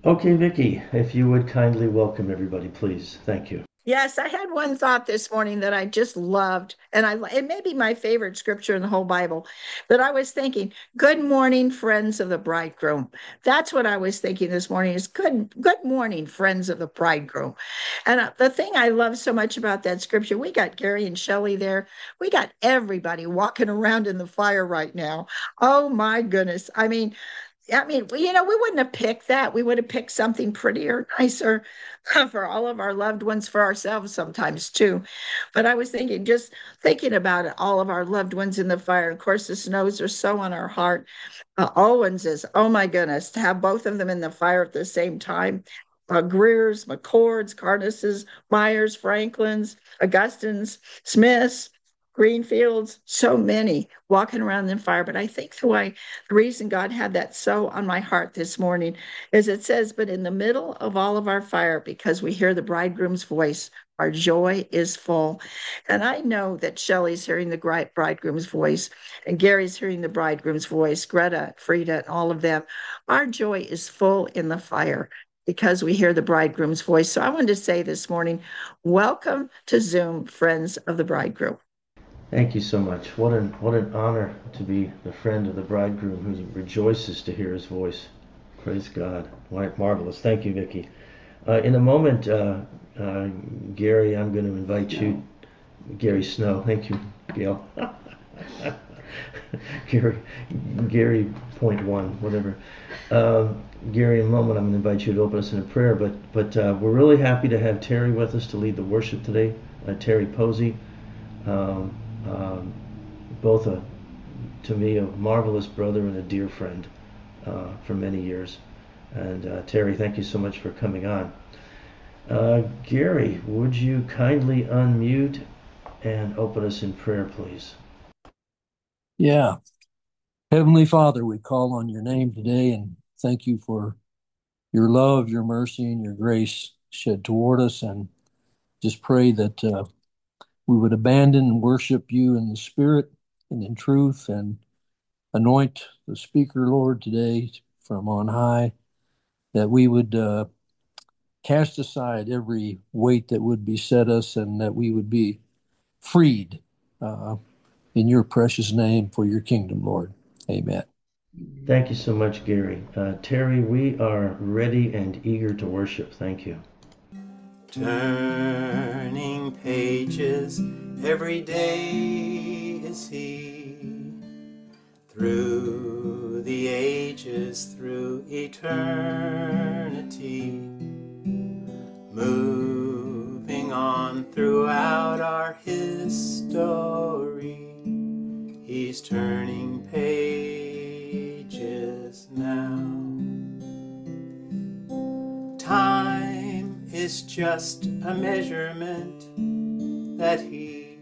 Okay, Vicky, if you would kindly welcome everybody, please. Thank you. Yes, I had one thought this morning that I just loved, and it may be my favorite scripture in the whole Bible. But I was thinking, "Good morning, friends of the bridegroom." That's what I was thinking this morning. Is good morning, friends of the bridegroom. And the thing I love so much about that scripture, we got Gary and Shelley there. We got everybody walking around in the fire right now. Oh my goodness! We wouldn't have picked that. We would have picked something prettier, nicer for all of our loved ones, for ourselves sometimes too. But I was thinking, just thinking about it, all of our loved ones in the fire. Of course, the snows are so on our heart. Owens is, oh my goodness, to have both of them in the fire at the same time. Greers, McCords, Carnesses, Myers, Franklins, Augustins, Smiths, Greenfields, so many walking around in fire. But I think the reason God had that so on my heart this morning is it says, but in the middle of all of our fire, because we hear the bridegroom's voice, our joy is full. And I know that Shelley's hearing the bridegroom's voice, and Gary's hearing the bridegroom's voice, Greta, Frida, and all of them. Our joy is full in the fire because we hear the bridegroom's voice. So I wanted to say this morning, welcome to Zoom, friends of the bridegroom. Thank you so much. What an honor to be the friend of the bridegroom who rejoices to hear his voice. Praise God. Marvelous. Thank you, Vicky. In a moment, uh, Gary, I'm going to invite you, Gary Snow. Thank you, Gail. Gary, Gary point one, whatever. Gary, in a moment, I'm going to invite you to open us in a prayer. But we're really happy to have Terry with us to lead the worship today. Terry Posey, um, um, both to me a marvelous brother and a dear friend for many years. And Terry, thank you so much for coming on. Gary, would you kindly unmute and open us in prayer, please? Yeah. Heavenly Father, we call on your name today and thank you for your love, your mercy, and your grace shed toward us. And just pray that we would abandon and worship you in the spirit and in truth and anoint the speaker, Lord, today from on high, that we would cast aside every weight that would beset us and that we would be freed uh, in your precious name for your kingdom, Lord. Amen. Thank you so much, Gary. Terry, we are ready and eager to worship. Thank you. Turning pages every day is he, through the ages, through eternity, moving on throughout our history. He's turning pages now. Time is just a measurement that he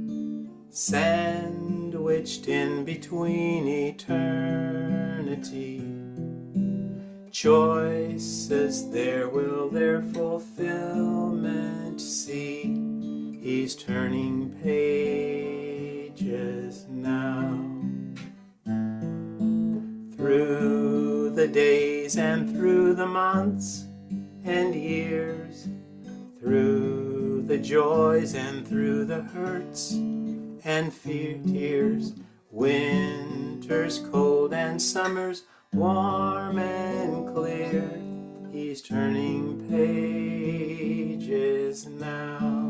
sandwiched in between eternity. Choices there will their fulfillment see. He's turning pages now. Through the days and through the months and years, through the joys and through the hurts and tears, winters cold and summers warm and clear, he's turning pages now.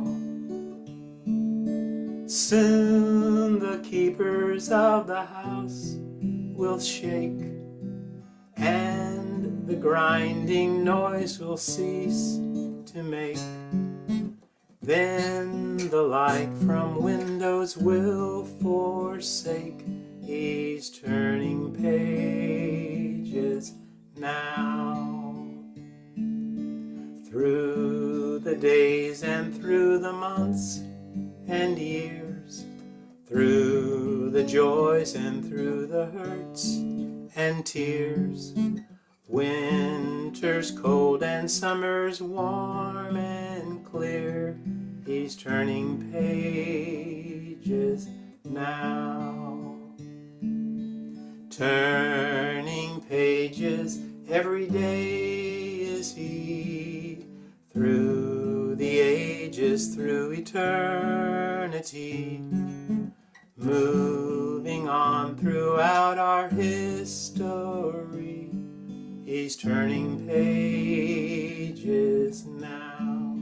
Soon the keepers of the house will shake, and the grinding noise will cease to make. Then the light from windows will forsake. He's turning pages now. Through the days and through the months and years, through the joys and through the hurts and tears, winters cold and summers warm and clear, he's turning pages now. Turning pages every day pages through eternity, moving on throughout our history. He's turning pages now.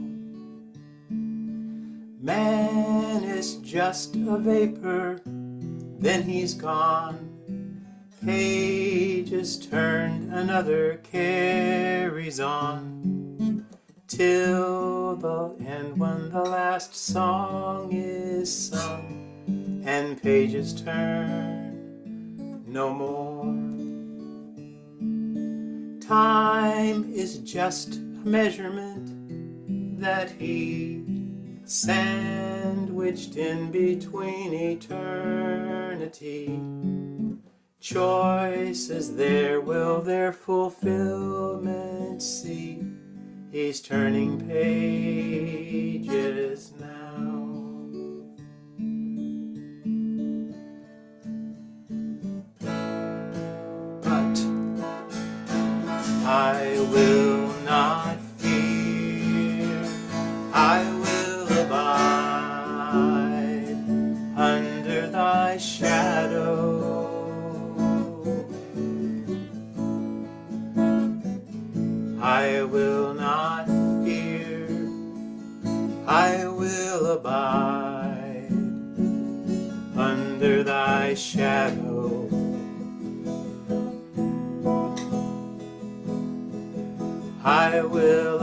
Man is just a vapor, then he's gone. Pages turned, another carries on, till the end when the last song is sung, and pages turn no more. Time is just a measurement that he sandwiched in between eternity. Choices there will their fulfillment see. He's turning pages now. But I will not fear, I will abide under thy shadow. I will not fear, I will abide under thy shadow. I will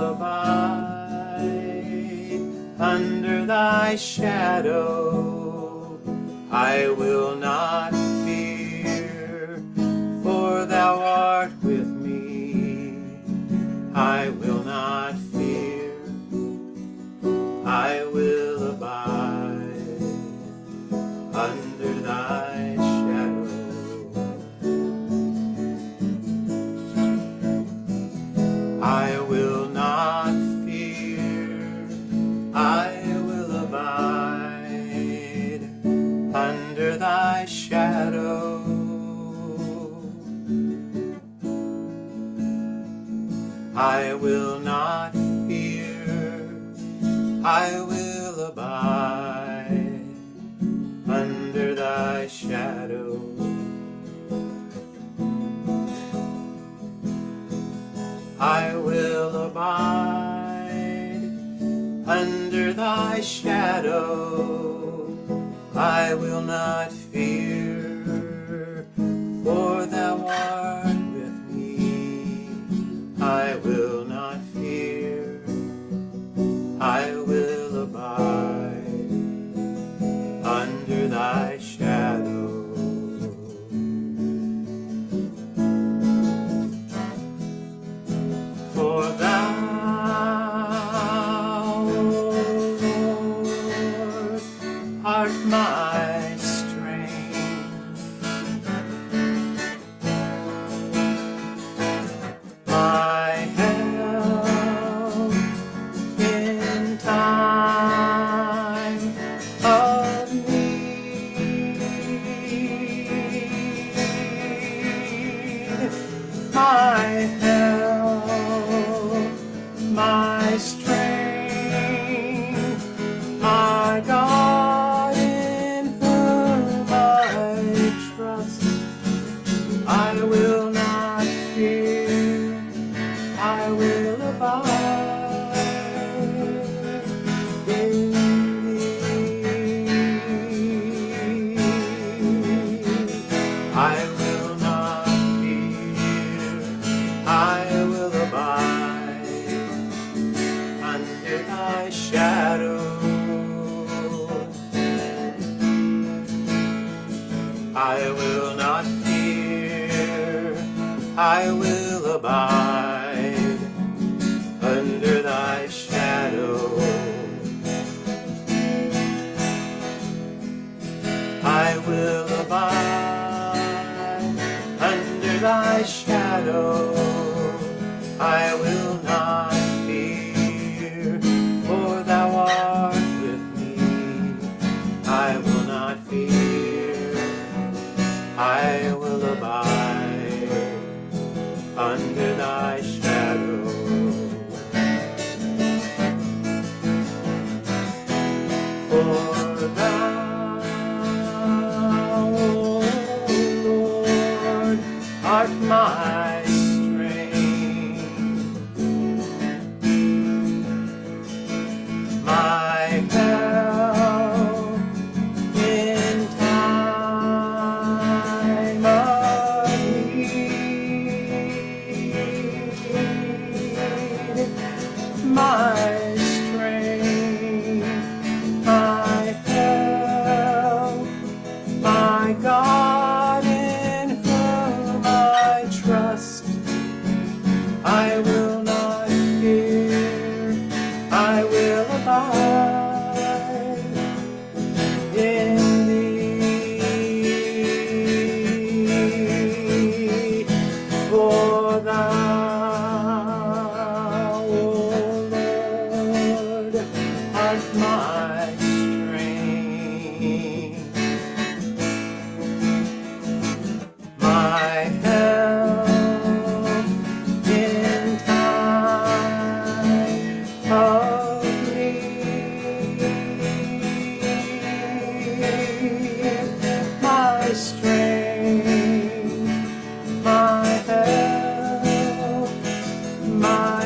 abide under thy shadow. I will not fear, for thou art with me. I will not fear, I will abide under thy shadow. I will not fear, I will abide under thy shadow. I will not fear, I will abide under thy shadow. I will abide under thy shadow. I will not fear, for thou art with me. I will not fear, I will abide under thy shadow. For thou, Lord, art my strength. My help in time of need. My help, my strength, my God in whom I trust. I will not fear, I will abide in thee. I will not fear, I will abide under thy shadow. I will not fear, I will abide under thy shadow. I will abide under thy shadow. I will not fear, for thou art with me. I will not fear, I will abide under thy shadow.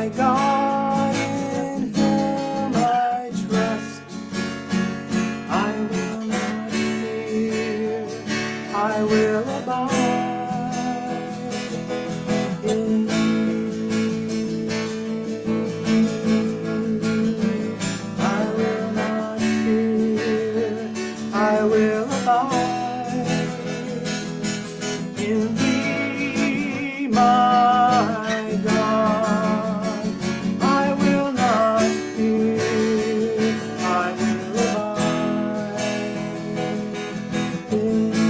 my God, in whom I trust. I will not fear, I will abide in thee. I will not fear, I will abide in thee, my God. I will not fear, I will abide in thee.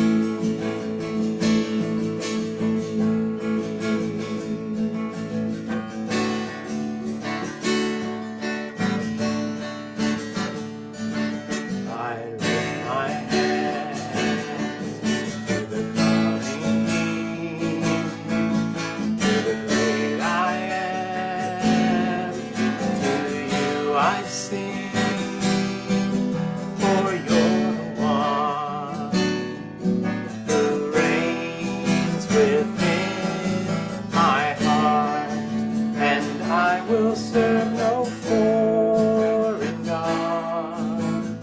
I lift my hands to the coming King, to the great I am. To you I sing, for you're the one who reigns within my heart, and I will serve no foreign God.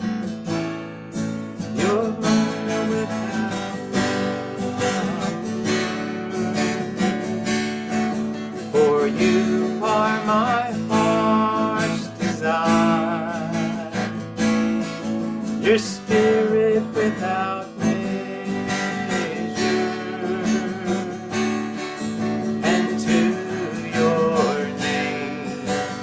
You're mine without one, for you are my heart's desire. Your spirit without measure, and to your name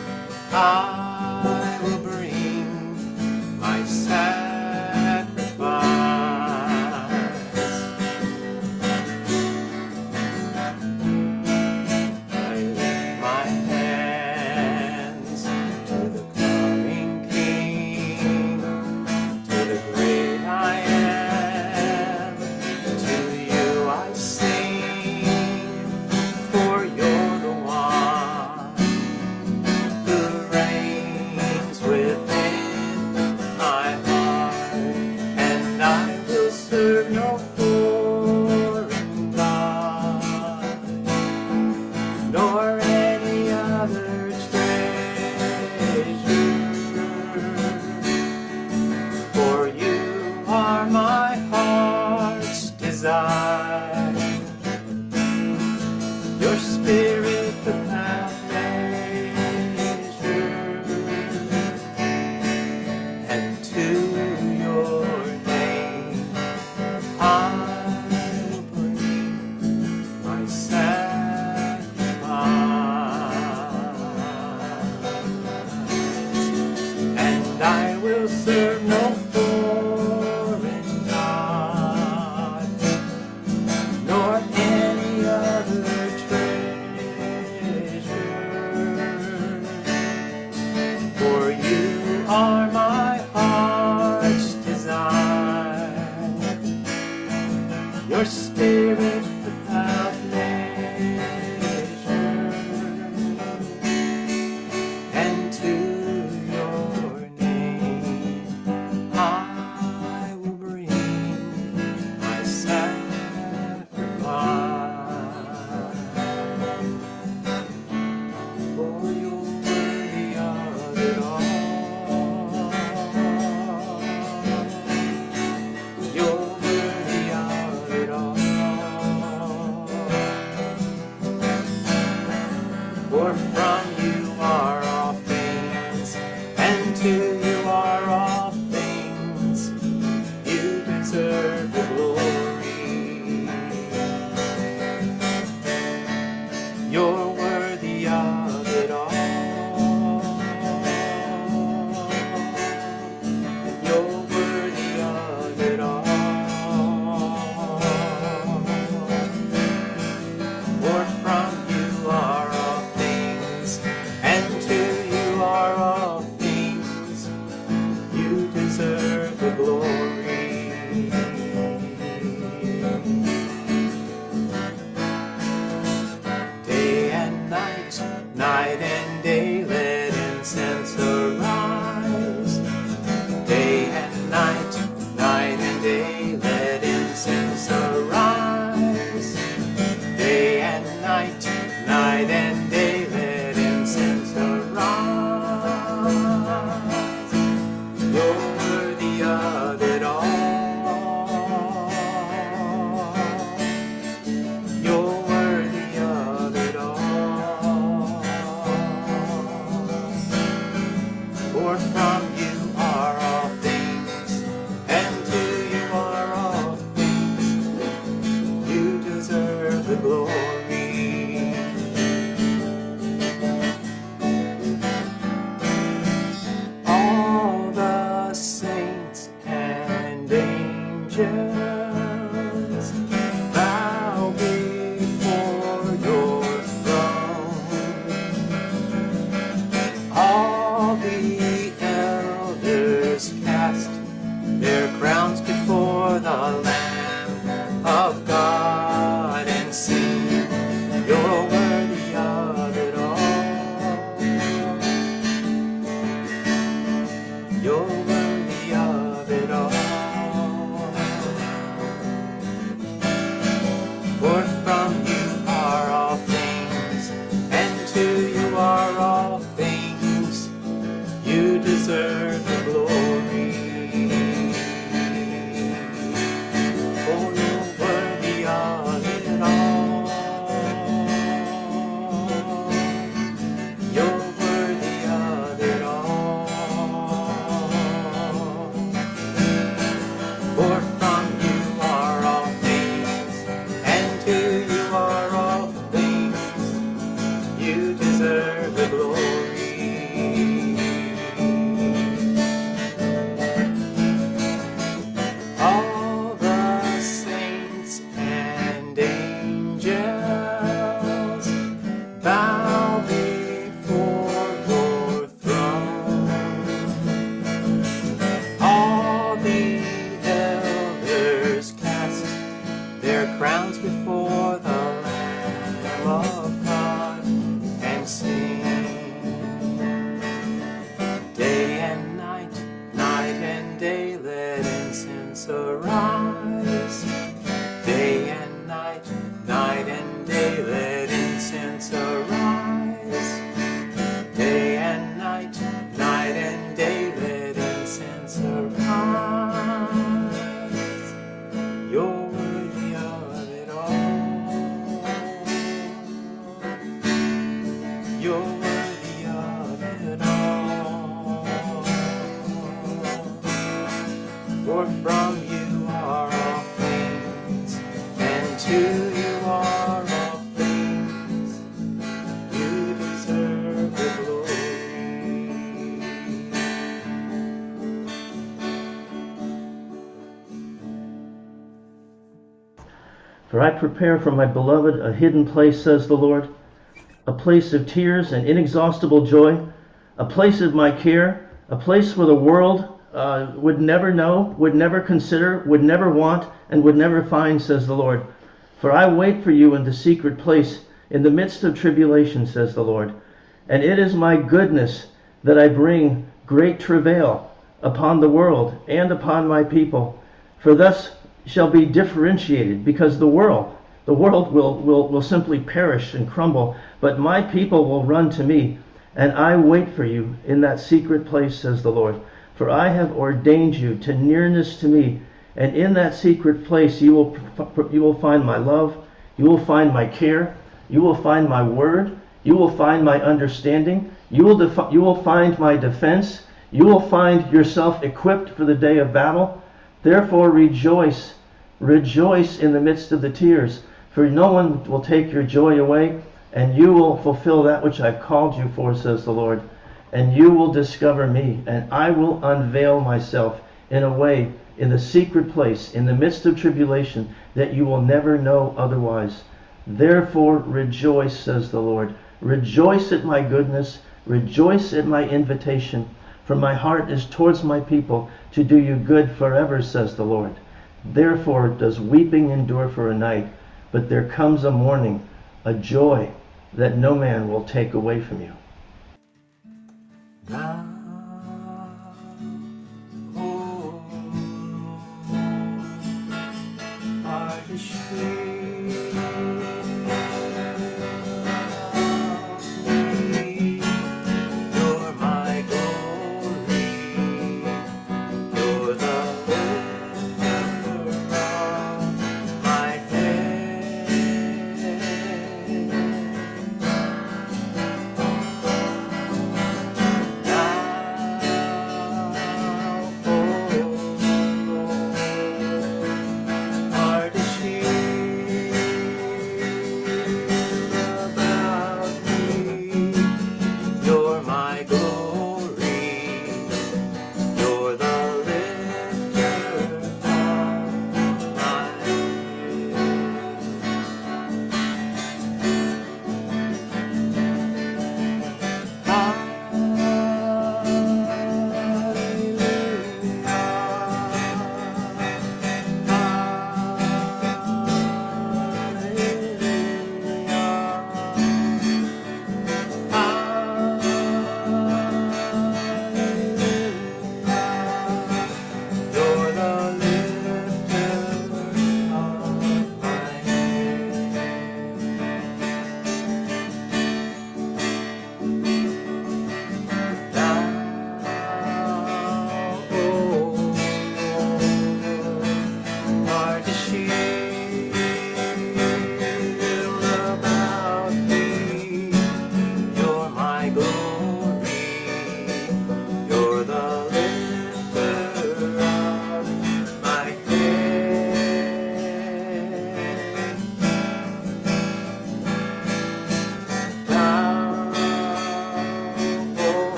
For from you are all things, and to you are all things. You deserve the glory. For I prepare for my beloved a hidden place, says the Lord, a place of tears and inexhaustible joy, a place of my care, a place where the world would never know, would never consider, would never want, and would never find, says the Lord. For I wait for you in the secret place, in the midst of tribulation, says the Lord. And it is my goodness that I bring great travail upon the world and upon my people. For thus shall be differentiated, because the world will simply perish and crumble, but my people will run to me, and I wait for you in that secret place, says the Lord. For I have ordained you to nearness to me, and in that secret place you will find my love, you will find my care, you will find my word, you will find my understanding, you will find my defense, you will find yourself equipped for the day of battle. Therefore rejoice, rejoice in the midst of the tears, for no one will take your joy away, and you will fulfill that which I've called you for, says the Lord. And you will discover me, and I will unveil myself in a way, in the secret place, in the midst of tribulation, that you will never know otherwise. Therefore rejoice, says the Lord. Rejoice at my goodness, rejoice at my invitation, for my heart is towards my people to do you good forever, says the Lord. Therefore does weeping endure for a night, but there comes a morning, a joy that no man will take away from you. Now, oh, are the streets of me. You're my glory. You're the lifter of my head.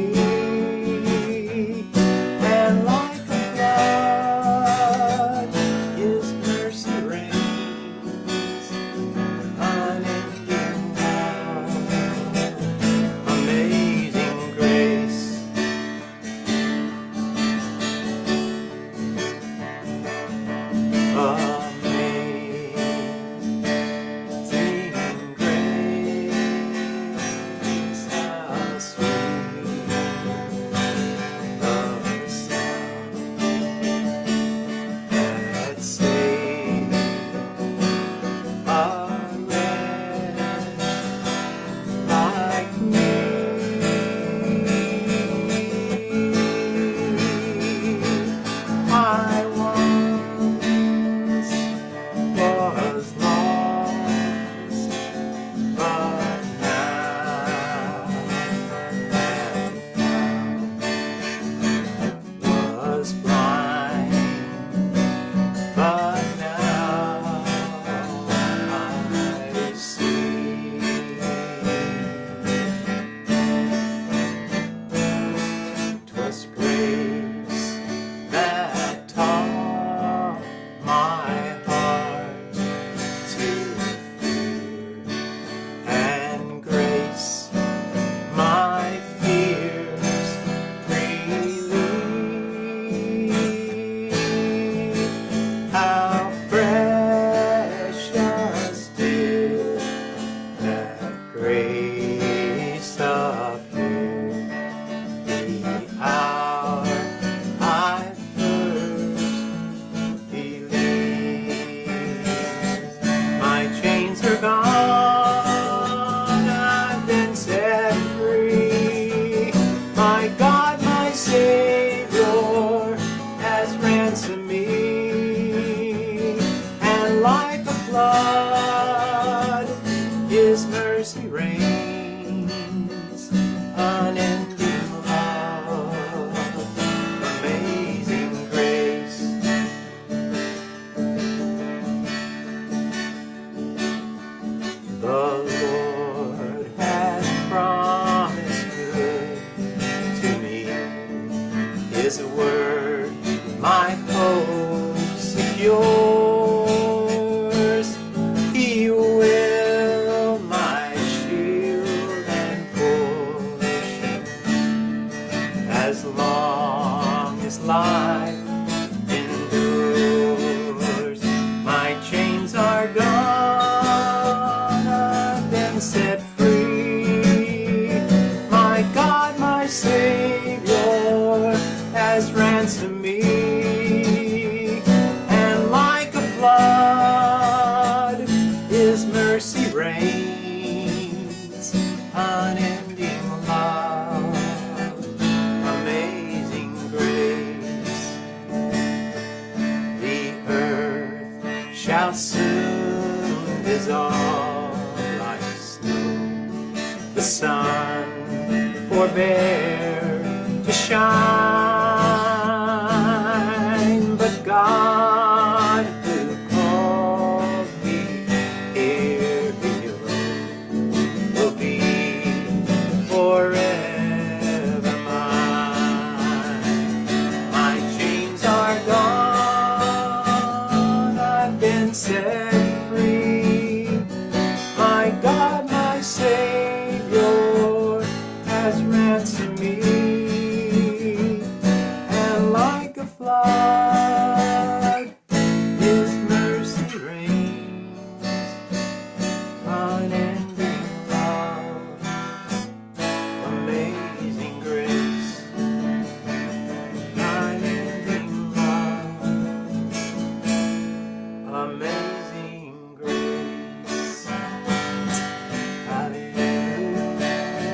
and like a flood, His mercy reigns, unending love, amazing grace. Amazing grace, how sweet the sound that saved a wretch like me. I once was lost, but now am found. Was blind, but now I see. 'Twas grace that taught my heart to fear, and grace my fears relieved. How precious did that grace appear the hour I first believed. My chains are gone, I've been set free. My God, my Savior, has ransomed me, and like a flood, His mercy reigns, unending love, amazing grace. The Lord has promised good to me. His word my hope secures. He will my shield and portion, as long as life endures. My chains are gone, I've been set free. My God, my Savior, has ransomed me, and like a flood, His mercy reigns, unending love, amazing grace. The earth shall soon dissolve like snow, the sun forbear to shine, but God who called me here below will be forever mine. My chains are gone, I've been set free. My God, my Savior, has ransomed me, and like a flood, His mercy reigns, unending love, amazing grace, unending love, amazing grace. Hallelujah.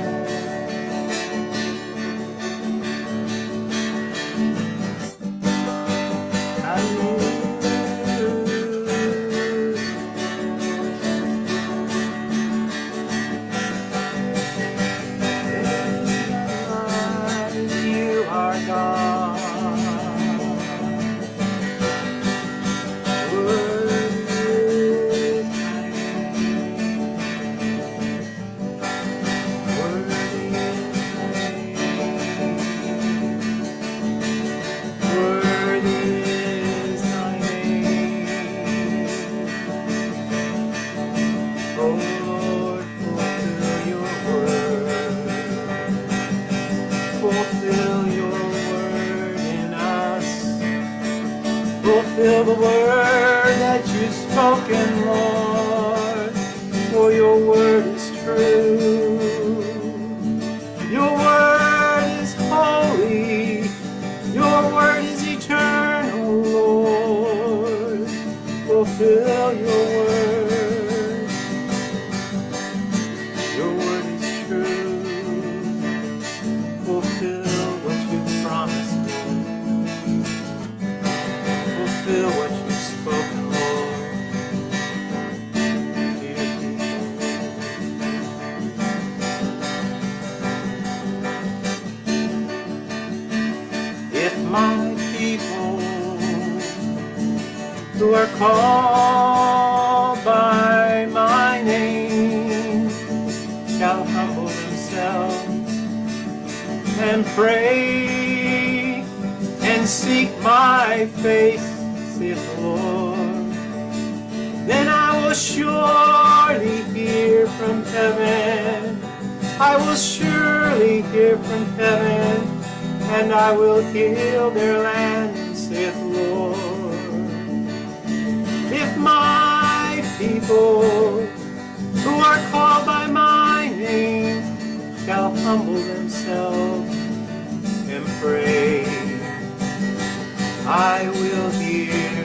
You are God. fulfill your word in us. Fulfill the word that you've spoken, Lord, for your word is true. Your word is holy. Your word is eternal, Lord. Fulfill your word. Your word is true. Fulfill what you've promised, Lord. Fulfill what you've spoken, Lord. To your people. If my people who are called by my name shall humble themselves and pray and seek my face, saith the Lord, then I will surely hear from heaven. I will surely hear from heaven, and I will heal their land, saith the Lord. If my people who are called by my name shall humble themselves and pray, I will hear,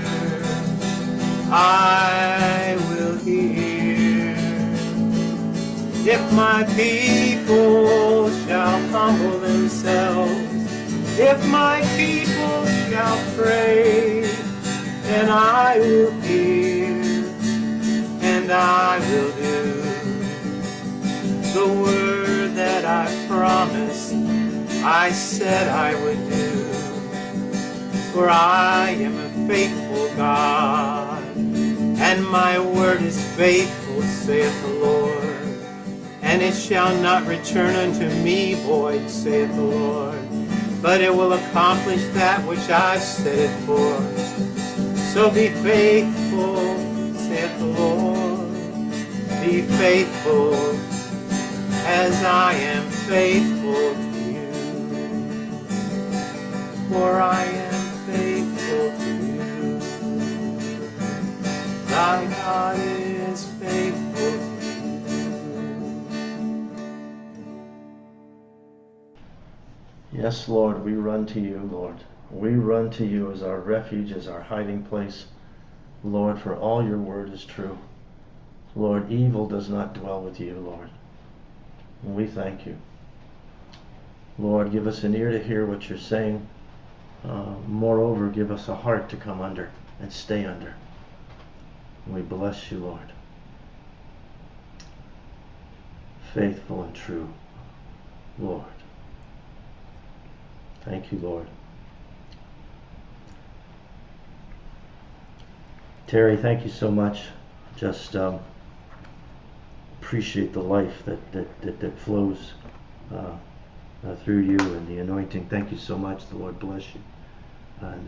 I will hear. If my people shall humble themselves, if my people shall pray, then I will hear, and I will do the word that I promised, I said I would do. For I am a faithful God, and my word is faithful, saith the Lord. And it shall not return unto me void, saith the Lord, but it will accomplish that which I set it for. So be faithful, saith the Lord. Be faithful as I am faithful to you. For I am faithful to you. Thy God is faithful to you. Yes, Lord, we run to you, Lord. We run to you as our refuge, as our hiding place. Lord, for all your word is true. Lord, evil does not dwell with you, Lord. And we thank you. Lord, give us an ear to hear what you're saying. Moreover, give us a heart to come under and stay under. And we bless you, Lord. Faithful and true, Lord. Thank you, Lord. Terry, thank you so much. Just appreciate the life that flows through you and the anointing. Thank you so much. The Lord bless you. And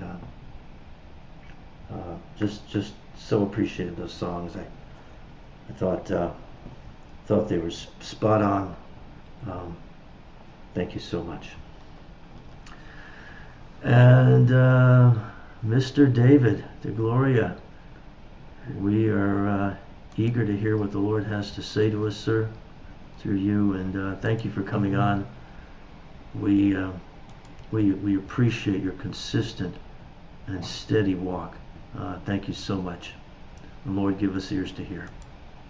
just so appreciated those songs. I thought they were spot on. Thank you so much. And Mr. David DeGloria, we are eager to hear what the Lord has to say to us, sir, through you. And thank you for coming on. We appreciate your consistent and steady walk. Thank you so much. And Lord, give us ears to hear.